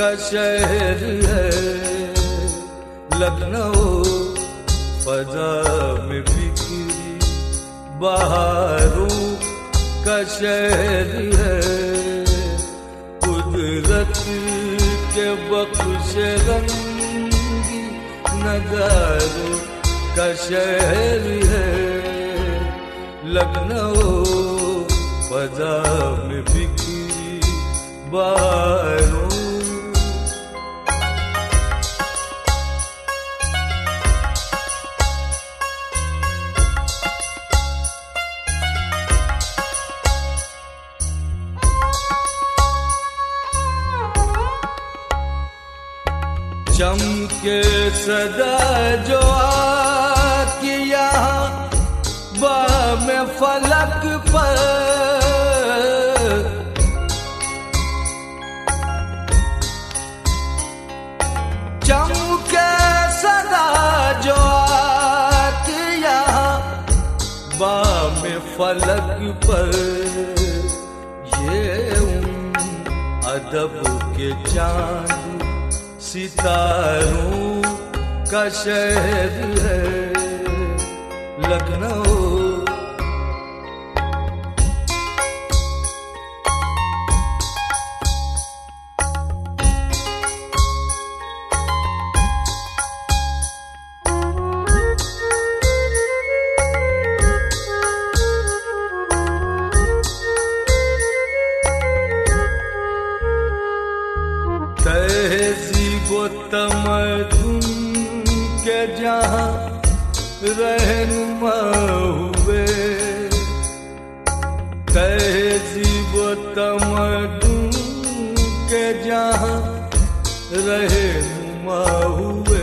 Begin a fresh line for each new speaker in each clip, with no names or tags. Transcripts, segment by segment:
का शहर है लखनऊ, फजा में बिखरी बहारों का शहर है, कुदरत के बख्शे रंगी नजारों का शहर है लखनऊ, फजा में बिखरी बहारों। चमके सदा जो आके यहाँ में फलक पर, चमके सदा जो आके यहाँ में फलक पर, ये अदब के चांद सितारों का शहर है लखनऊ। तहज़ीब-ओ तमद्दुन के जहाँ रहनुमा हुए, तहज़ीब-ओ तमद्दुन के जहाँ रहनुमा हुए,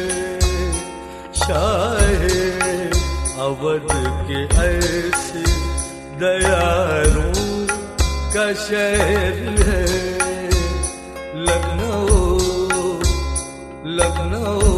शाहे अवध के ऐसे दयारों का शहर है लखनऊ, लखनऊ।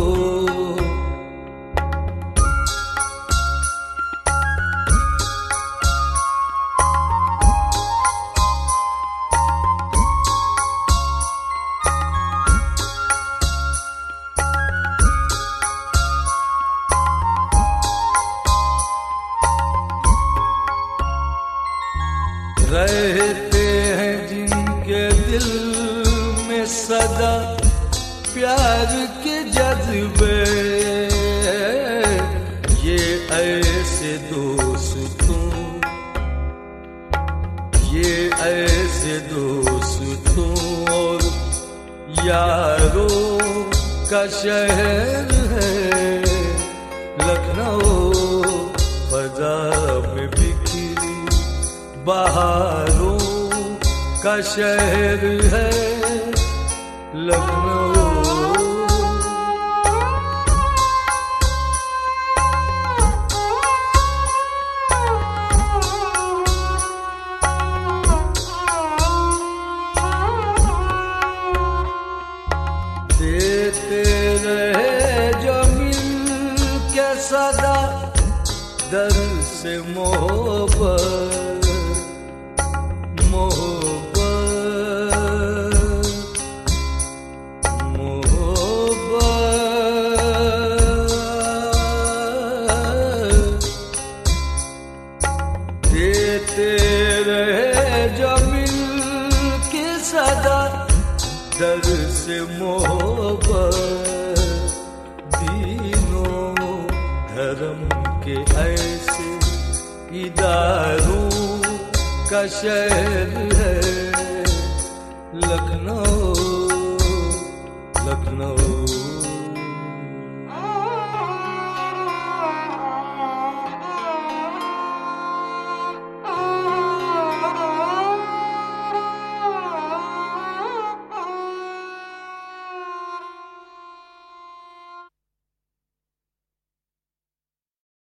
रहते हैं जिनके दिल में सदा प्यार के जज्बे, ये ऐसे दोस्तों, ये ऐसे दोस्तों और यारों का शहर है लखनऊ, फजा में बिखरी बहारों का शहर है लखनऊ। देते रहे जो मिल के सदा दर से मोहब्बत, देते रहे जो मिल के सदा दर से मोहब्बत, दीनों धर्म के ऐसे इदारों का शहर है लखनऊ, लखनऊ।